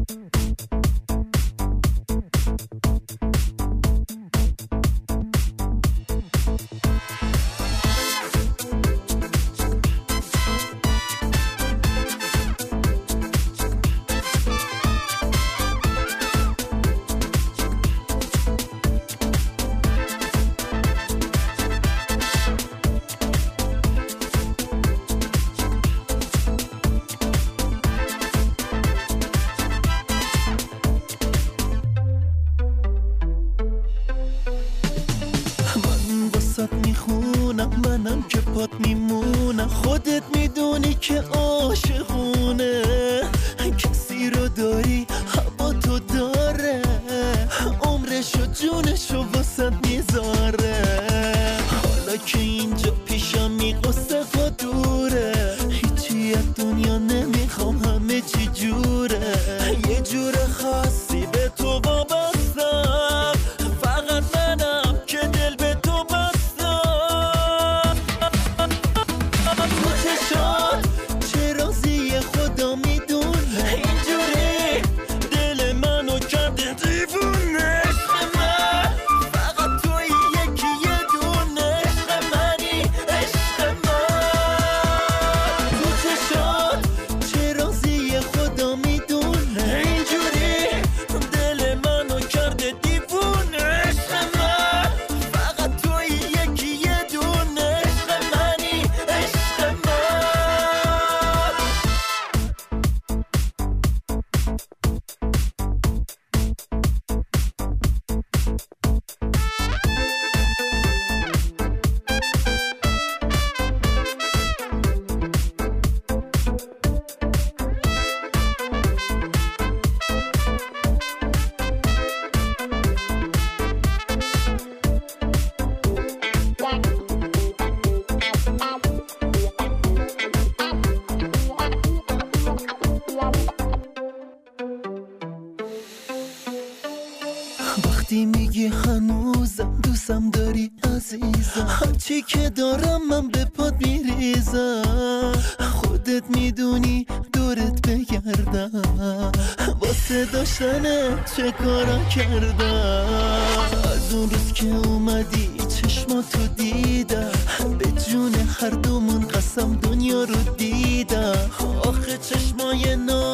منم که پات میمونم، خودت میدونی که عاشقونه کسی رو داری هوا تو داره، عمرشو جونشو واسد میذاره. حالا که اینجا پیشمی قصه ها دوره، هیچی از دنیا نمیخوام، همه چی جوره. یه جور خاصی به تو وابستم، فقط منم که دل به تو بستم. تو چشات چه رازی خدا میدونه، اینجوری دل منو کرده دیوونه. عشق من فقط توی یکی یه دونه، عشق منی عشق من. تو چشات چه رازی خدا میدونه، اینجوری دل منو کرده دیوونه. عشق من فقط توی یکی یه دونه، عشق منی عشق من. وقتی میگی هنوزم دوستم داری عزیزم، هرچی که دارم من به پات میریزم. خودت میدونی دورت بگردم، واسه داشتن چه کارا کردم. از اون روز که اومدی چشماتو دیدم، به جون هر دومون قسم دنیا رو دیدم. آخه چشمای